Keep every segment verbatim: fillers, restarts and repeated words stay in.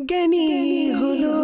জ্ঞানী হলো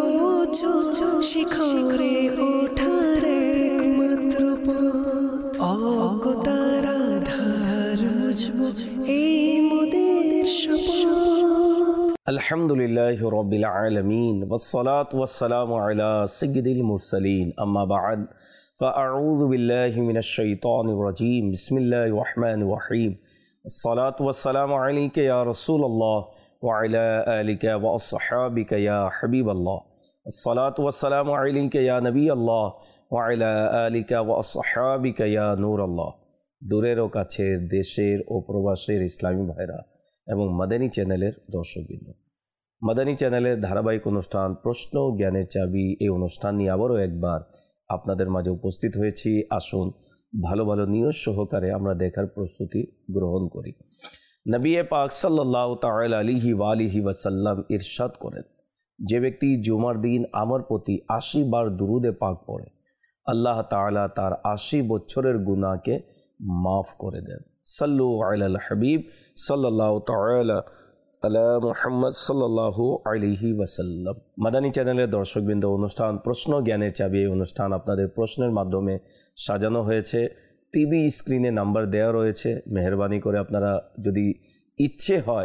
শিখরে ওঠার একমাত্র পথ, অজ্ঞতার আধার মুছবো এই মোদের শপথ। আলহামদুলিল্লাহি রাব্বিল আলামিন ওয়াসসালাতু ওয়াসসালামু আলা সাইয়্যিদিল মুরসালিন, আম্মা বা'দ, ফাআউযু বিল্লাহি মিনাশ শাইতানির রাজীম। বিসমিল্লাহির রহমানির রহিম। আসসালাতু ওয়াসসালামু আলাইকা ইয়া রাসূলুল্লাহ ওয়া আলা আলিকা ওয়া আসহাবিকা ইয়া হাবিবাল্লাহ। আসসালাতু ওয়াসসালামু আলাইকা ইয়া নবিয়াল্লাহ ওয়া আলা আলিকা ওয়া আসহাবিকা ইয়া নূরাল্লাহ। দূরের ও কাছের, দেশের ও প্রবাসের ইসলামী ভাইরা এবং মাদানী চ্যানেলের দর্শকবৃন্দ, মাদানী চ্যানেলের ধারাবাহিক অনুষ্ঠান প্রশ্ন ও জ্ঞানের চাবি, এই অনুষ্ঠান নিয়ে আবারও একবার আপনাদের মাঝে উপস্থিত হয়েছি। আসুন ভালো ভালো নিয়ত সহকারে আমরা দেখার প্রস্তুতি গ্রহণ করি। নবী পাক সাল্লাল্লাহু তাআলা আলাইহি ওয়া আলিহি ওয়াসাল্লাম ইরশাদ করেন, যে ব্যক্তি জুমার দিন আমার প্রতি আশি বার দুরুদে পাক পড়ে, আল্লাহ তাআলা তার আশি বছরের গুনাহকে মাফ করে দেন। সাল্লু আলাল হাবিব সাল্লাল্লাহু তাআলা আলা মুহাম্মদ সাল্লাল্লাহু আলাইহি ওয়াসাল্লাম। মাদানী চ্যানেলের দর্শকবৃন্দ, অনুষ্ঠান প্রশ্ন জ্ঞানের চাবি, এই অনুষ্ঠান আপনাদের প্রশ্নের মাধ্যমে সাজানো হয়েছে। টিভি স্ক্রিনে নাম্বার দেওয়া রয়েছে, মেহরবানি করে আপনারা যদি ইচ্ছে হয়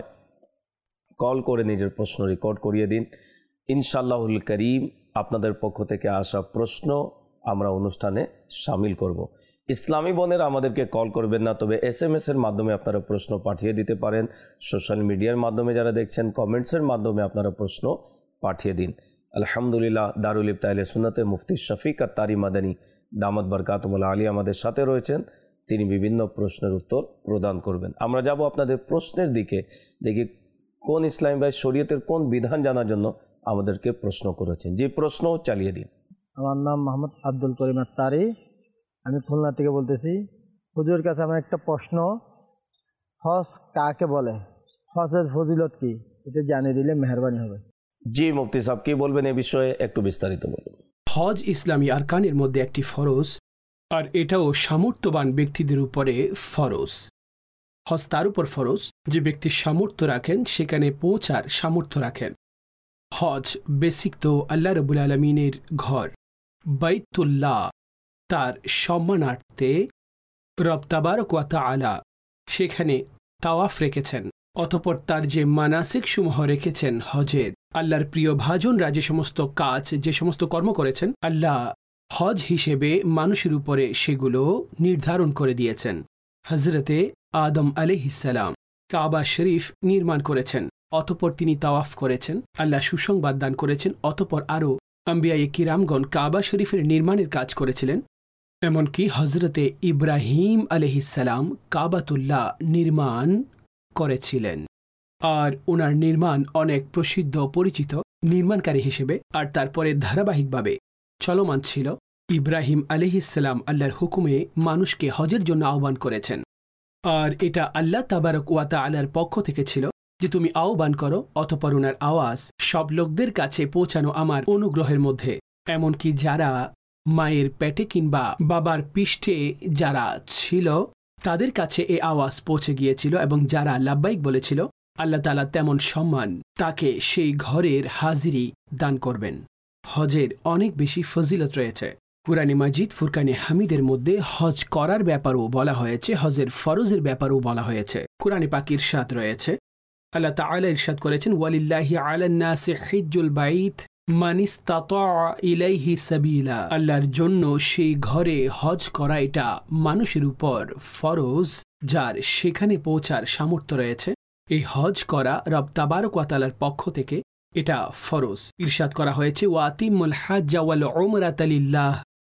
কল করে নিজের প্রশ্ন রেকর্ড করিয়ে দিন। ইনশাআল্লাহুল করিম আপনাদের পক্ষ থেকে আসা প্রশ্ন আমরা অনুষ্ঠানে শামিল করব। ইসলামী বোনের আমাদেরকে কল করবেন না, তবে এস এম এস এর মাধ্যমে আপনারা প্রশ্ন পাঠিয়ে দিতে পারেন। সোশ্যাল মিডিয়ার মাধ্যমে যারা দেখছেন, কমেন্টসের মাধ্যমে আপনারা প্রশ্ন পাঠিয়ে দিন। আলহামদুলিল্লাহ, দারুল ইফতা আহলে সুন্নাতে মুফতি শফিক আত্তারি মাদানী দামাত বরকাতুহুল আলিয়া আমাদের সাথে রয়েছেন। তিনি বিভিন্ন প্রশ্নের উত্তর প্রদান করবেন। আমরা যাব আপনাদের প্রশ্নের দিকে। দেখি কোন ইসলামী ভাই শরীয়তের কোন বিধান জানার জন্য আমাদেরকে প্রশ্ন করেছেন। যে প্রশ্ন চালিয়ে দিন। আমার নাম মোহাম্মদ আব্দুল করিম আত্তারি, আমি খুলনা থেকে বলতেছি। হুজুরের কাছে আমার একটা প্রশ্ন, হজ কাকে বলে, হজের ফজিলত কি, এটা জানিয়ে দিলে মেহরবানি হবে। জি মুফতি সাহেব, কি বলবেন এ বিষয়ে, একটু বিস্তারিত বলুন। হজ ইসলামী আরকানের মধ্যে একটি ফরজ, আর এটাও সামর্থ্যবান ব্যক্তিদের উপরে ফরজ। হজ তার উপর ফরজ যে ব্যক্তি সামর্থ্য রাখেন, সেখানে পৌঁছার সামর্থ্য রাখেন। হজ বেসিক তো আল্লাহ রাব্বুল আলামিনের ঘর বাইতুল্লাহ, তার সম্মানার্থে রব তাবারক ওয়া তাআলা সেখানে তাওয়াফ রেখেছেন। অতঃপর তার যে মানাসিক সমূহ রেখেছেন হজের, আল্লাহর প্রিয় ভাজনরা যে সমস্ত কাজ, যে সমস্ত কর্ম করেছেন, আল্লাহ হজ হিসেবে মানুষের উপরে সেগুলো নির্ধারণ করে দিয়েছেন। হজরতে আদম আলাইহিসসালাম কাবা শরীফ নির্মাণ করেছেন, অতঃপর তিনি তাওয়াফ করেছেন, আল্লাহ সুসংবাদ দান করেছেন। অতঃপর আরও আম্বিয়ায়ে কিরামগণ কাবা শরীফের নির্মাণের কাজ করেছিলেন। এমনকি হজরতে ইব্রাহিম আলাইহিসসালাম কাবাতুল্লাহ নির্মাণ করেছিলেন, আর ওনার নির্মাণ অনেক প্রসিদ্ধ পরিচিত নির্মাণকারী হিসেবে। আর তারপরে ধারাবাহিকভাবে চলমান ছিল। ইব্রাহিম আলাইহিসসালাম আল্লাহর হুকুমে মানুষকে হজের জন্য আহ্বান করেছেন, আর এটা আল্লাহ তাবারক ওয়া তাআলার পক্ষ থেকে ছিল যে তুমি আহ্বান করো। অতঃপর ওনার আওয়াজ সব লোকদের কাছে পৌঁছানো আমার অনুগ্রহের মধ্যে। এমনকি যারা মায়ের পেটে কিংবা বাবার পৃষ্ঠে যারা ছিল, তাদের কাছে এই আওয়াজ পৌঁছে গিয়েছিল, এবং যারা লাব্বাইক বলেছিল, আল্লাহ তাআলা তেমন সম্মান তাকে সেই ঘরের হাজিরি দান করবেন। হজের অনেক বেশি ফজিলত রয়েছে। কুরআনে মাজিদ ফুরকানে হামিদের মধ্যে হজ করার ব্যাপারও বলা হয়েছে, হজের ফরজের ব্যাপারও বলা হয়েছে। কুরআনে পাক ইরশাদ রয়েছে, আল্লাহ তাআলা ইরশাদ করেছেন, ওয়ালিল্লাহি আলান নাসি হিজ্জুল বাইত মান ইসতাতা ইলাইহি সাবিলা। আল্লাহর জন্য সেই ঘরে হজ করা এটা মানুষের উপর ফরজ, যার সেখানে পৌঁছার সামর্থ্য রয়েছে। এই হজ করা রব তাবারক ওয়া তাআলার পক্ষ থেকে এটা ফরজ। ইরশাদ করা হয়েছে, ওয়াতিমুল হাজ্জা ওয়াল উমরাতা লিল্লাহ।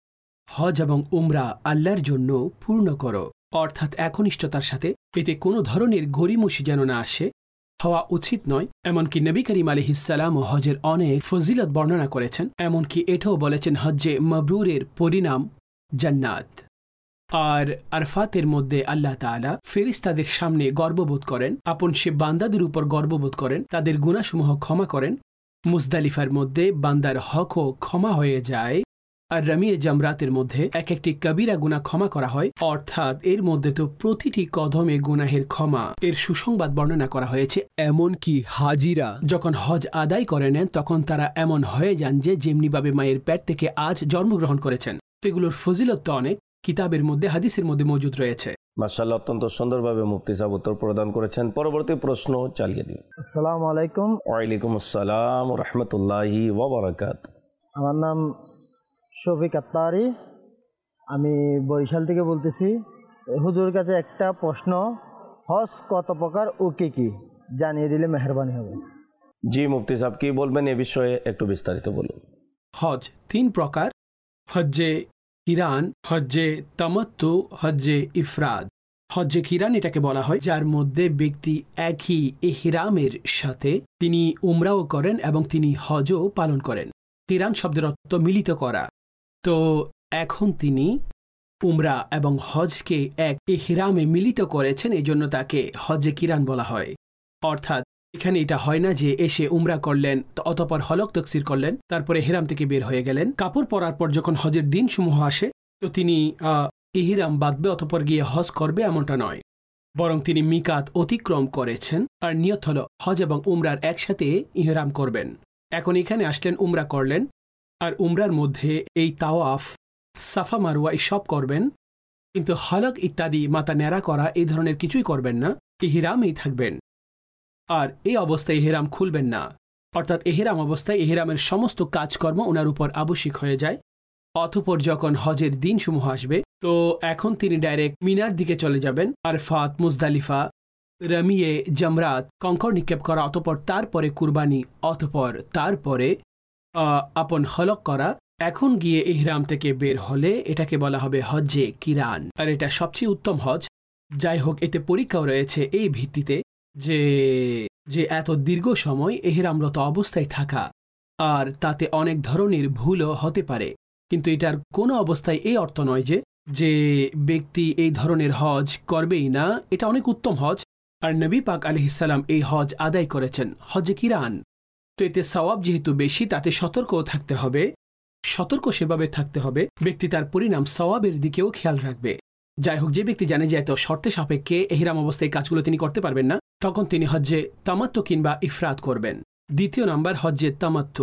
হজ এবং উমরা আল্লাহর জন্য পূর্ণ করো, অর্থাৎ একনিষ্ঠতার সাথে। এতে কোনো ধরনের গরিমসি যেন না আসে, হওয়া উচিত নয়। এমনকি নবী করিম আলাইহিসসালাম ও হজের অনেক ফজিলত বর্ণনা করেছেন। এমনকি এটাও বলেছেন, হজ্জে মাবরুরের পরিণাম জান্নাত। আর আরফাতের মধ্যে আল্লাহ তাআলা ফেরেশতাদের সামনে গর্ববোধ করেন, আপন সে বান্দাদের উপর গর্ববোধ করেন, তাদের গুনাহসমূহ ক্ষমা করেন। মুজদালিফার মধ্যে বান্দার হকও ক্ষমা হয়ে যায়, আর রামিয়ে জামরাতের মধ্যে এক একটি কবিরা গুনাহ ক্ষমা করা হয়, অর্থাৎ এর মধ্যে তো প্রতিটি কদমে গুনাহের ক্ষমা এর সুসংবাদ বর্ণনা করা হয়েছে। এমনকি হাজিরা যখন হজ আদায় করে নেন তখন তারা এমন হয়ে যান যে যেমনিভাবে মায়ের পেট থেকে আজ জন্মগ্রহণ করেছেন। এগুলোর ফজিলত তো অনেক, কিতাবের মধ্যে হাদিসের মধ্যে মজুদ রয়েছে। মাশাআল্লাহ, অত্যন্ত সুন্দরভাবে মুফতি সাহেব উত্তর প্রদান করেছেন। পরবর্তী প্রশ্ন চালিয়ে দিন। আসসালামু আলাইকুম। ওয়ালাইকুম আসসালাম ওয়া রাহমাতুল্লাহি ওয়া বারাকাতুহু। আমার নাম শফিক আত্তারি, আমি বরিশাল থেকে বলতেছি। হুজুর কাছে একটা প্রশ্ন, হজ কত প্রকার ও কি কি জানিয়ে দিলে মেহেরবানি হবে। জি মুফতি সাহেব, কি বলবেন এ বিষয়ে একটু বিস্তারিত বলুন। হজ তিন প্রকার, হজ্জে কিরান, হজ্জে তামাত্তু, হজ্জে ইফরাদ। হজ্জে কিরান এটাকে বলা হয় যার মধ্যে ব্যক্তি একই ইহরামের সাথে তিনি উমরাও করেন এবং তিনি হজও পালন করেন। কিরান শব্দের অর্থ মিলিত করা। তো এখন তিনি উমরা এবং হজকে এক ইহরামে মিলিত করেছেন, এই জন্য তাকে হজ্জে কিরান বলা হয়। অর্থাৎ এখানে এটা হয় না যে এসে উমরা করলেন অতঃপর হলক তকসির করলেন তারপরে ইহরাম থেকে বের হয়ে গেলেন। কাপড় পরার পর যখন হজের দিন সমূহ আসে তো তিনি ইহরাম বাঁধবে অতঃপর গিয়ে হজ করবে, এমনটা নয়। বরং তিনি মিকাত অতিক্রম করেছেন আর নিয়ত হল হজ এবং উমরার একসাথে ইহরাম করবেন। এখন এখানে আসলেন, উমরা করলেন, আর উমরার মধ্যে এই তাওয়াফ, সাফা মারওয়া এসব করবেন, কিন্তু হলক ইত্যাদি মাথা ন্যাড়া করা এই ধরনের কিছুই করবেন না, ইহরামেই থাকবেন। আর এই অবস্থায় ইহরাম খুলবেন না, অর্থাৎ ইহরাম অবস্থায় ইহরামের সমস্ত কাজকর্ম ওনার উপর আবশ্যিক হয়ে যায়। অতঃপর যখন হজের দিন সমূহ আসবে তো এখন তিনি ডাইরেক্ট মিনার দিকে চলে যাবেন। আরফাত, মুজদালিফা, রামিয়ে জামরাত, কঙ্কর নিক্ষেপ করা, অতঃপর তারপরে কুরবানি, অতঃপর তারপরে আপন হলক করা। এখন গিয়ে ইহরাম থেকে বের হলে এটাকে বলা হবে হজ্জে কিরান। আর এটা সবচেয়ে উত্তম হজ। যাই হোক, এতে পরীক্ষাও রয়েছে এই ভিত্তিতে যে যে এত দীর্ঘ সময় ইহরামরত অবস্থায় থাকা, আর তাতে অনেক ধরনের ভুলও হতে পারে, কিন্তু এটার কোনো অবস্থায় এই অর্থ নয় যে যে ব্যক্তি এই ধরনের হজ করবেই না। এটা অনেক উত্তম হজ, আর নবী পাক আলাইহিস সালাম এই হজ আদায় করেছেন, হজ্জে কিরান। তো এতে সওয়াব যেহেতু বেশি, তাতে সতর্কও থাকতে হবে। সতর্ক সেভাবে থাকতে হবে ব্যক্তি তার পরিণাম সওয়াবের দিকেও খেয়াল রাখবে। যাই হোক, যে ব্যক্তি জানে যে এত শর্তে সাপেক্ষে ইহরাম অবস্থায় কাজগুলো তিনি করতে পারবেন না, তখন তিনি হজ্জে তামাত্তু কিংবা ইফরাদ করবেন। দ্বিতীয় নাম্বার হজ্জে তামাত্তু।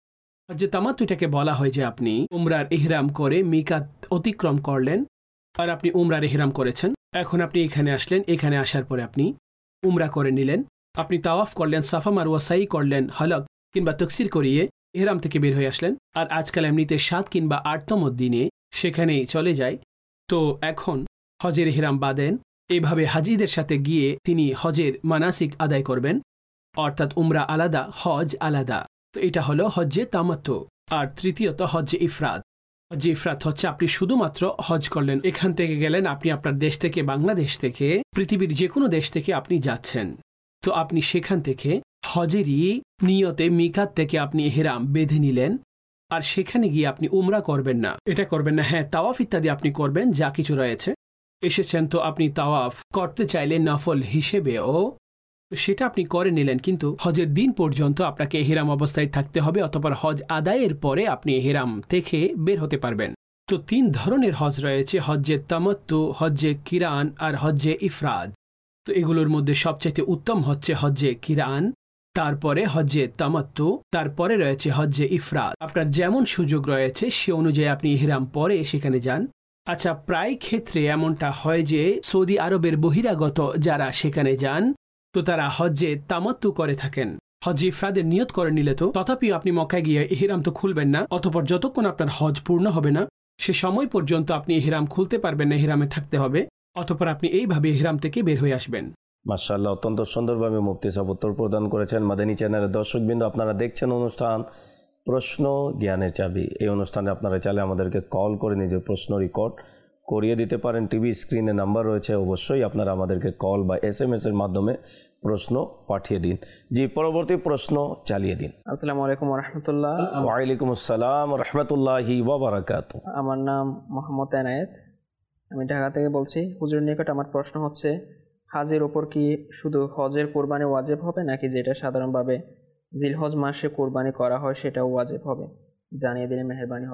হজ্জে তামাত্তু এটাকে বলা হয় যে আপনি উমরার ইহরাম করে মিকাত অতিক্রম করলেন, আর আপনি উমরার ইহরাম করেছেন। এখন আপনি এখানে আসলেন, এখানে আসার পরে আপনি উমরা করে নিলেন, আপনি তাওয়াফ করলেন, সাফা মারওয়া সাই করলেন, হলক কিংবা তকসির করিয়ে ইহরাম থেকে বের হয়ে আসলেন। আর আজকাল এমনিতে সাত কিংবা আটতম দিনে সেখানেই চলে যায়। তো এখন হজের ইহরাম বাঁধেন, এইভাবে হাজিদের সাথে গিয়ে তিনি হজের মানাসিক আদায় করবেন, অর্থাৎ উমরা আলাদা, হজ আলাদা। তো এটা হলো হজ্জে তামাত্তু। আর তৃতীয়ত হজ্জে ইফরাদ। হজ্জে ইফরাদ হচ্ছে আপনি শুধুমাত্র হজ করলেন, এখান থেকে গেলেন, আপনি আপনার দেশ থেকে, বাংলাদেশ থেকে, পৃথিবীর যে কোনো দেশ থেকে আপনি যাচ্ছেন। তো আপনি সেখান থেকে হজেরই নিয়তে মিকাত থেকে আপনি ইহরাম বেঁধে নিলেন, আর সেখানে গিয়ে আপনি উমরা করবেন না, এটা করবেন না। হ্যাঁ, তাওয়াফ ইত্যাদি আপনি করবেন, যা কিছু রয়েছে। এসেছেন তো আপনি তাওয়াফ করতে চাইলেন নফল হিসেবেও, সেটা আপনি করে নিলেন, কিন্তু হজের দিন পর্যন্ত আপনাকে ইহরাম অবস্থায় থাকতে হবে, অতঃপর হজ আদায়ের পরে আপনি ইহরাম থেকে বের হতে পারবেন। তো তিন ধরনের হজ রয়েছে, হজ্জে তামাত্তু, হজ্জে কিরান আর হজ্জে ইফরাদ। তো এগুলোর মধ্যে সবচাইতে উত্তম হচ্ছে হজ্জে কিরান, তারপরে হজ্জে তামাত্তু, তারপরে রয়েছে হজ্জে ইফরাদ। আপনার যেমন সুযোগ রয়েছে সে অনুযায়ী আপনি ইহরাম পরে সেখানে যান। আচ্ছা, প্রায় ক্ষেত্রে এমনটা হয় যে সৌদি আরবের বহিরাগত যারা সেখানে যান তো তারা হজ্জে তামাত্তু করে থাকেন, হজ্জে ইফরাদের নিয়ত করে নিলে তো তথাপিও আপনি মক্কায় গিয়ে ইহরাম তো খুলবেন না, অতঃপর যতক্ষণ আপনার হজ পূর্ণ হবে না সে সময় পর্যন্ত আপনি ইহরাম খুলতে পারবেন না, ইহরামে থাকতে হবে, অতঃপর আপনি এইভাবে ইহরাম থেকে বের হয়ে আসবেন। মাশাআল্লাহ, অত্যন্ত সুন্দরভাবে মুফতি সাহেব উত্তর প্রদান করেছেন। মাদানী চ্যানেলের দর্শকবৃন্দ, আপনারা দেখছেন অনুষ্ঠান প্রশ্ন জ্ঞানের চাবি। এই অনুষ্ঠানে আপনারা চাইলে আমাদেরকে কল করে নিজের প্রশ্ন রেকর্ড করিয়ে দিতে পারেন। টিভি স্ক্রিনে নাম্বার রয়েছে, অবশ্যই আপনারা আমাদেরকে কল বা এস এম এস এর মাধ্যমে প্রশ্ন পাঠিয়ে দিন। জি, পরবর্তী প্রশ্ন চালিয়ে দিন। আসসালামু আলাইকুম ওয়া রাহমাতুল্লাহ। ওয়ালাইকুম আসসালাম ওয়া রাহমাতুল্লাহি ওয়া বারাকাতুহু। আমার নাম মোহাম্মদ এনায়েত, আমি ঢাকা থেকে বলছি। হুজুরের নিকট আমার প্রশ্ন হচ্ছে, হাজের ওপর কি শুধু হজের কোরবানি ওয়াজিব হবে, নাকি যেটা সাধারণভাবে জিলহজ মাসে কোরবানি করা হয় সেটাও ওয়াজিব হবে? জানিয়ে দিলে মেহেরবানি হবে।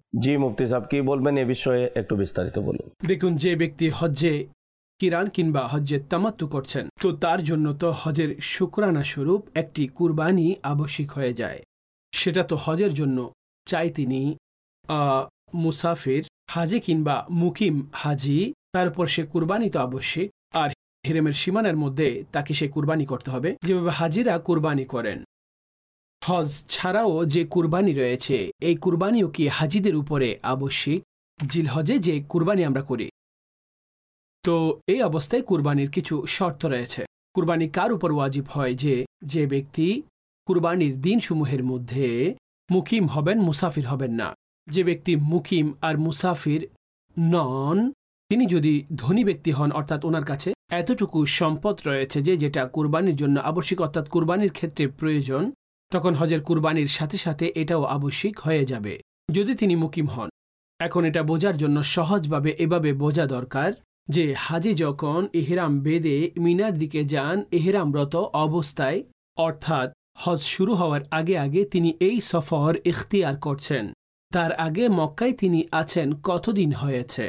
জি মুফতি সাহেব, কি বলবেন এ বিষয়ে একটু বিস্তারিত বলুন। দেখুন, যে ব্যক্তি হজ্জে কিরান কিংবা হজ্জে তামাত্তু করছেন, তো তার জন্য তো হজের শুকরানা স্বরূপ একটি কুরবানি আবশ্যিক হয়ে যায়। সেটা তো হজের জন্য চাই তিনি মুসাফির হাজি কিংবা মুকিম হাজি, তারপর সে কুরবানি তো আবশ্যিক। আর হেরেমের সীমানার মধ্যে তাকে সে কুরবানি করতে হবে, যেভাবে হাজিরা কুরবানি করেন। হজ ছাড়াও যে কুরবানি রয়েছে, এই কুরবানিও কি হাজিদের উপরে আবশ্যিক? জিলহজে যে কুরবানি আমরা করি, তো এই অবস্থায় কুরবানির কিছু শর্ত রয়েছে। কুরবানি কার উপর ওয়াজিব হয়? যে যে ব্যক্তি কুরবানির দিনসমূহের মধ্যে মুকিম হবেন, মুসাফির হবেন না। যে ব্যক্তি মুকিম আর মুসাফির নন, তিনি যদি ধনী ব্যক্তি হন, অর্থাৎ ওনার কাছে এতটুকু সম্পদ রয়েছে যে যেটা কুরবানির জন্য আবশ্যিক, অর্থাৎ কুরবানির ক্ষেত্রে প্রয়োজন, তখন হজের কুরবানির সাথে সাথে এটাও আবশ্যিক হয়ে যাবে যদি তিনি মুকিম হন। এখন এটা বোঝার জন্য সহজভাবে এভাবে বোঝা দরকার যে হাজি যখন ইহরাম বেঁধে মিনার দিকে যান ইহরামরত অবস্থায়, অর্থাৎ হজ শুরু হওয়ার আগে আগে তিনি এই সফর ইখতিয়ার করছেন। তার আগে মক্কায় তিনি আছেন কতদিন হয়েছে?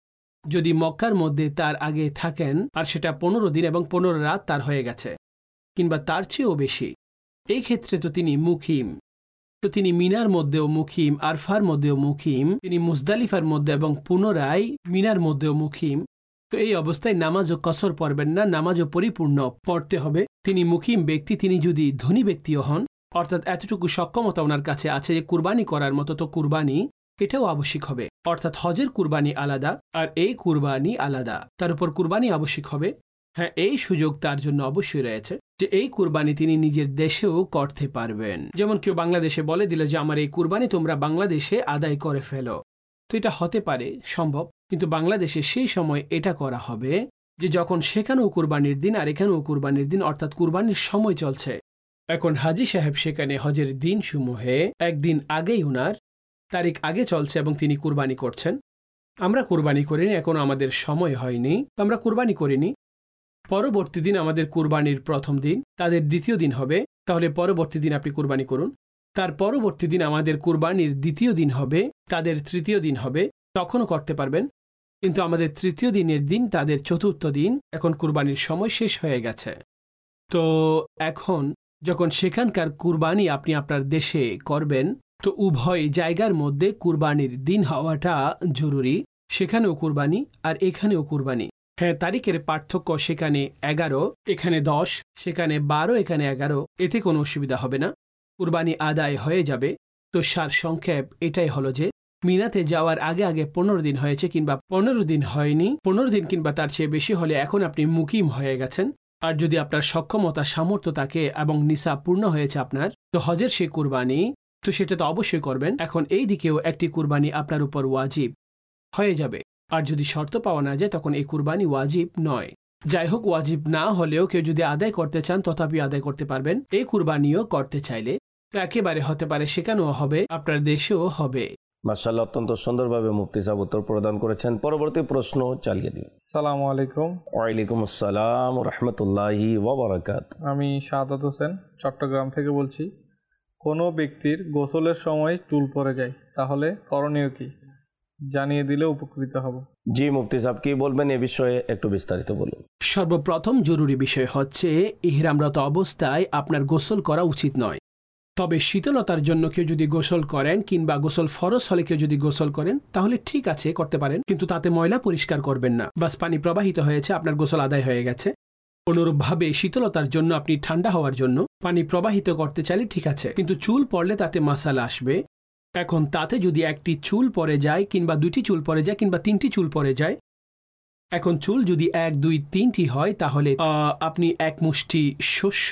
যদি মক্কার মধ্যে তার আগে থাকেন আর সেটা পনেরো দিন এবং পনেরো রাত তার হয়ে গেছে কিংবা তার চেয়েও বেশি, এই ক্ষেত্রে তো তিনি মুকিম। তো তিনি মিনার মধ্যেও মুকিম, আরফার মধ্যেও মুকিম, তিনি মুজদালিফার মধ্যে এবং পুনরায় মিনার মধ্যেও মুকিম। তো এই অবস্থায় নামাজও কসর পড়বেন না, নামাজও পরিপূর্ণ পড়তে হবে। তিনি মুকিম ব্যক্তি, তিনি যদি ধনী ব্যক্তিও হন, অর্থাৎ এতটুকু সক্ষমতা ওনার কাছে আছে যে কুরবানি করার মতো, তো কুরবানি এটাও আবশ্যিক হবে। অর্থাৎ হজের কুরবানি আলাদা আর এই কুরবানি আলাদা, তার উপর কুরবানি আবশ্যিক হবে। হ্যাঁ, এই সুযোগ তার জন্য অবশ্যই রয়েছে যে এই কুরবানি তিনি নিজের দেশেও করতে পারবেন। যেমন কেউ বাংলাদেশে বলে দিল যে আমার এই কুরবানি তোমরা বাংলাদেশে আদায় করে ফেলো, তো এটা হতে পারে সম্ভব, কিন্তু বাংলাদেশে সেই সময় এটা করা হবে যে যখন সেখানেও কুরবানির দিন আর এখানেও কুরবানির দিন, অর্থাৎ কুরবানির সময় চলছে। এখন হাজি সাহেব সেখানে হজের দিন সমূহে একদিন আগেই উনার তারিখ আগে চলছে এবং তিনি কুরবানি করছেন। আমরা কুরবানি করিনি, এখনো আমাদের সময় হয়নি, আমরা কুরবানি করিনি। পরবর্তী দিন আমাদের কুরবানির প্রথম দিন, তাদের দ্বিতীয় দিন হবে, তাহলে পরবর্তী দিন আপনি কুরবানি করুন। তার পরবর্তী দিন আমাদের কুরবানির দ্বিতীয় দিন হবে, তাদের তৃতীয় দিন হবে, তখনও করতে পারবেন। কিন্তু আমাদের তৃতীয় দিনের দিন তাদের চতুর্থ দিন, এখন কুরবানির সময় শেষ হয়ে গেছে। তো এখন যখন সেখানকার কুরবানি আপনি আপনার দেশে করবেন, তো উভয় জায়গার মধ্যে কুরবানির দিন হওয়াটা জরুরি। সেখানেও কুরবানি আর এখানেও কুরবানি। হ্যাঁ, তারিখের পার্থক্য, সেখানে এগারো, এখানে দশ, সেখানে বারো, এখানে এগারো, এতে কোনো অসুবিধা হবে না, কুরবানি আদায় হয়ে যাবে। তো সার সংক্ষেপ এটাই হলো যে মিনাতে যাওয়ার আগে আগে পনেরো দিন হয়েছে কিংবা পনেরো দিন হয়নি, পনেরো দিন কিংবা তার চেয়ে বেশি হলে এখন আপনি মুকিম হয়ে গেছেন। আর যদি আপনার সক্ষমতা সামর্থ্য থাকে এবং নিসাব পূর্ণ হয়েছে আপনার, তো হজের সে কুরবানি, তো সেটা তো অবশ্যই করবেন। এখন এই দিকেও একটি কুরবানি আপনার উপর ওয়াজিব হয়ে যাবে। আর যদি শর্ত পাওয়া না যায় তখন এই কুরবানি ওয়াজিব নয়। যাই হোক, ওয়াজিব না হলেও কেউ যদি আদায় করতে চান তথাপি আদায় করতে পারবেন। এই কুরবানিও করতে চাইলে তো একেবারে হতে পারে, সেখানেও হবে, আপনার দেশেও হবে। মাশাআল্লাহ, অত্যন্ত সুন্দরভাবে মুফতি সাহেব উত্তর প্রদান করেছেন। পরবর্তী প্রশ্ন চালিয়ে দিন। আসসালামু আলাইকুম। ওয়ালাইকুম আসসালাম ওয়া রাহমাতুল্লাহি ওয়া বারাকাতুহু। আমি শাহাদাত হোসেন চট্টগ্রাম থেকে বলছি। কোনো ব্যক্তির গোসলের সময় চুল পড়ে যায়, তাহলে করণীয় কি জানিয়ে দিলে উপকৃত হব। জি মুফতি সাহেব, কি বলবেন এ বিষয়ে একটু বিস্তারিত বলুন। সর্বপ্রথম জরুরি বিষয় হচ্ছে ইহরামরত অবস্থায় আপনার গোসল করা উচিত নয়। তবে শীতলতার জন্য কেউ যদি গোসল করেন কিংবা গোসল ফরজ হলে কেউ যদি গোসল করেন তাহলে ঠিক আছে, করতে পারেন, কিন্তু তাতে ময়লা পরিষ্কার করবেন না। বাস পানি প্রবাহিত হয়েছে, আপনার গোসল আদায় হয়ে গেছে। অনুরূপভাবে শীতলতার জন্য আপনি ঠান্ডা হওয়ার জন্য পানি প্রবাহিত করতে চাইলে ঠিক আছে, কিন্তু চুল পড়লে তাতে মাসালা আসবে। এখন তাতে যদি একটি চুল পড়ে যায় কিংবা দুটি চুল পড়ে যায় কিংবা তিনটি চুল পড়ে যায়, এখন চুল যদি এক দুই তিনটি হয় তাহলে আপনি এক মুষ্টি শস্য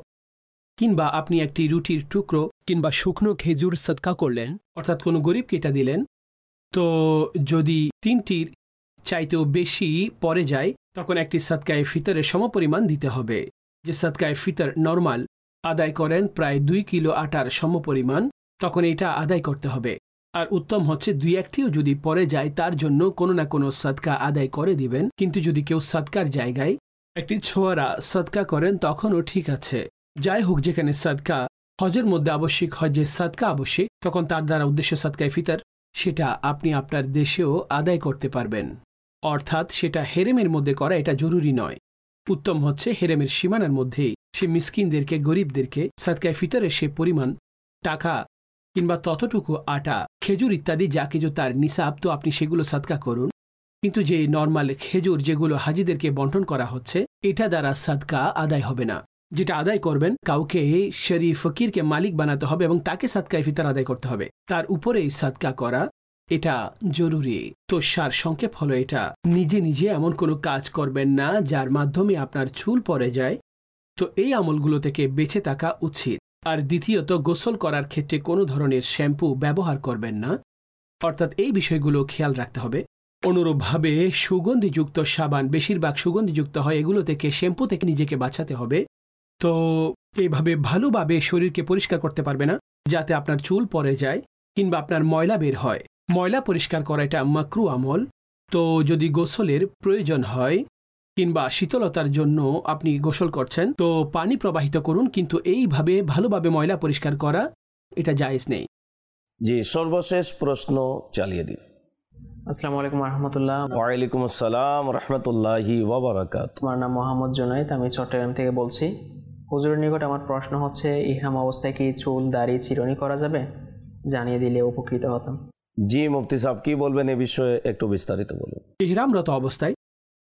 কিংবা আপনি একটি রুটির টুকরো কিংবা শুকনো খেজুর সদকা করলেন, অর্থাৎ কোনো গরিবকে এটা দিলেন। তো যদি তিনটির চাইতেও বেশি পড়ে যায় তখন একটি সদকায়ে ফিতরের সমপরিমাণ দিতে হবে। যে সদকায়ে ফিতর নর্মাল আদায় করেন প্রায় দুই কিলো আটার সমপরিমাণ, তখন এটা আদায় করতে হবে। আর উত্তম হচ্ছে দুই একটিও যদি পড়ে যায় তার জন্য কোনো না কোনো সদকা আদায় করে দিবেন। কিন্তু যদি কেউ সদকার জায়গায় একটি ছোয়ারা সদকা করেন তখনও ঠিক আছে। যাই হোক, যেখানে সদকা হজের মধ্যে আবশ্যিক হয়, যে সদকা আবশ্যিক, তখন তার দ্বারা উদ্দেশ্য সদকায়ে ফিতর, সেটা আপনি আপনার দেশেও আদায় করতে পারবেন। অর্থাৎ সেটা হেরেমের মধ্যে করা এটা জরুরি নয়। উত্তম হচ্ছে হেরেমের সীমানার মধ্যেই সে মিসকিনদেরকে, গরিবদেরকে সাদকায়ে ফিতরের সে পরিমাণ টাকা কিংবা ততটুকু আটা, খেজুর ইত্যাদি যা কিছু তার নিসাব, তো আপনি সেগুলো সাদকা করুন। কিন্তু যে নর্মাল খেজুর যেগুলো হাজিদেরকে বন্টন করা হচ্ছে, এটা দ্বারা সাদকা আদায় হবে না। যেটা আদায় করবেন, কাউকে শরীফ ফকিরকে মালিক বানাতে হবে এবং তাকে সাদকায়ে ফিতর আদায় করতে হবে। তার উপরেই সাদকা করা এটা জরুরি। তো সার সংক্ষেপ হলো এটা, নিজে নিজে এমন কোনো কাজ করবেন না যার মাধ্যমে আপনার চুল পড়ে যায়। তো এই আমলগুলো থেকে বেঁচে থাকা উচিত। আর দ্বিতীয়ত, গোসল করার ক্ষেত্রে কোনো ধরনের শ্যাম্পু ব্যবহার করবেন না, অর্থাৎ এই বিষয়গুলো খেয়াল রাখতে হবে। অনুরূপভাবে সুগন্ধিযুক্ত সাবান বেশিরভাগ সুগন্ধিযুক্ত হয়, এগুলো থেকে, শ্যাম্পু থেকে নিজেকে বাঁচাতে হবে। তো এইভাবে ভালোভাবে শরীরকে পরিষ্কার করতে পারবে না যাতে আপনার চুল পড়ে যায় কিংবা আপনার ময়লা বের হয়। ময়লা পরিষ্কার করা এটা মাকরু আমল। তো যদি গোসলের প্রয়োজন হয় কিংবা শীতলতার জন্য আপনি গোসল করছেন, তো পানি প্রবাহিত করুন, কিন্তু এইভাবে ভালোভাবে ময়লা পরিষ্কার করা এটা জায়েজ নেই। জি, সর্বশেষ প্রশ্ন চালিয়ে দিন। আসসালামু আলাইকুম রহমতুল্লাহ। ওয়ালাইকুম আসসালাম রহমতুল্লাহি ওয়া বারাকাতুহু। আমার নাম মোহাম্মদ জুনাইদ, আমি চট্টগ্রাম থেকে বলছি। হুজুরের নিকট আমার প্রশ্ন হচ্ছে, ইহরাম অবস্থায় কি চুল দাড়ি চিরুনি করা যাবে? জানিয়ে দিলে উপকৃত হতাম। জি মুফতি সাহেব, কি বলবেন এ বিষয়ে একটু বিস্তারিত বলুন। ইহরামরত অবস্থায়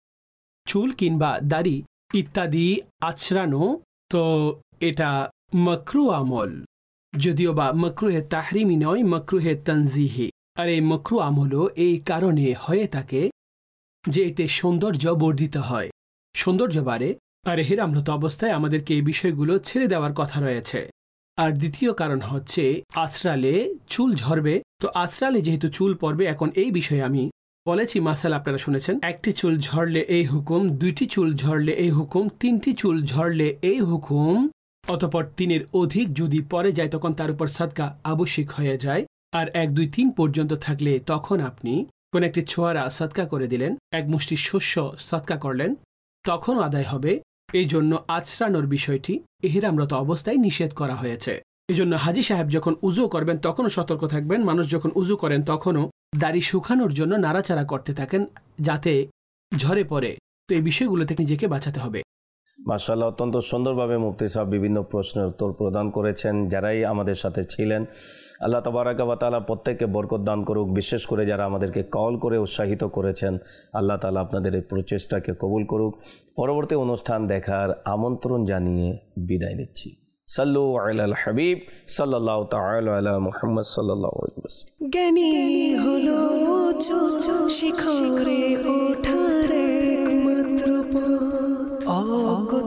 চুল কিংবা দাড়ি ইত্যাদি আছড়ানো, তো এটা মাকরু আমল, যদিও বা মাকরুহে তাহরিমি নয়, মাকরুহে তানজিহি। আর এই মাকরু আমলও এই কারণে হয়ে থাকে যে এতে সৌন্দর্য বর্ধিত হয়, সৌন্দর্য বাড়ে। আর ইহরামরত অবস্থায় আমাদেরকে এই বিষয়গুলো ছেড়ে দেওয়ার কথা রয়েছে। আর দ্বিতীয় কারণ হচ্ছে, আছড়ালে চুল ঝরবে। তো আছড়ালে যেহেতু চুল পড়বে, এখন এই বিষয়ে আমি বলেছি মাসাল আপনারা শুনেছেন, একটি চুল ঝরলে এই হুকুম, দুইটি চুল ঝরলে এই হুকুম, তিনটি চুল ঝরলে এই হুকুম, অতঃপর তিনের অধিক যদি পড়ে যায় তখন তার উপর সাদকা আবশ্যিক হয়ে যায়। আর এক দুই তিন পর্যন্ত থাকলে তখন আপনি কোন একটি ছোয়ারা সাদকা করে দিলেন, এক মুষ্টি শস্য সাদকা করলেন, তখন আদায় হবে। এই জন্য আছড়ানোর বিষয়টি ইহরামরত অবস্থায় নিষেধ করা হয়েছে। এই জন্য হাজি সাহেব যখন উজু করবেন তখনও সতর্ক থাকবেন, মানুষ যখন উজু করেন তখনও দাড়ি শুকানোর জন্য নাড়াচাড়া করতে থাকেন যাতে ঝরে পড়ে। তো এই বিষয়গুলো থেকে নিজেকে বাঁচাতে হবে। মাশাআল্লাহ, অত্যন্ত সুন্দরভাবে মুফতি সাহেব বিভিন্ন প্রশ্নের উত্তর প্রদান করেছেন। যারাই আমাদের সাথে ছিলেন, আল্লাহ তাবারাকা ওয়া তাআলা প্রত্যেককে বরকত দান করুক। বিশেষ করে যারা আমাদেরকে কল করে উৎসাহিত করেছেন, আল্লাহ তাআলা আপনাদের এই প্রচেষ্টাকে কবুল করুক। পরবর্তী অনুষ্ঠান দেখার আমন্ত্রণ জানিয়ে বিদায় নিচ্ছি। সাল্লু আলাল হাবিব সাল্লাল্লাহু তাআলা আলা মুহাম্মদ সাল্লাল্লাহু আলাইহি ওয়াসাল্লাম। জ্ঞানী হলো শিখরে ওঠার একমাত্র পথ, অজ্ঞ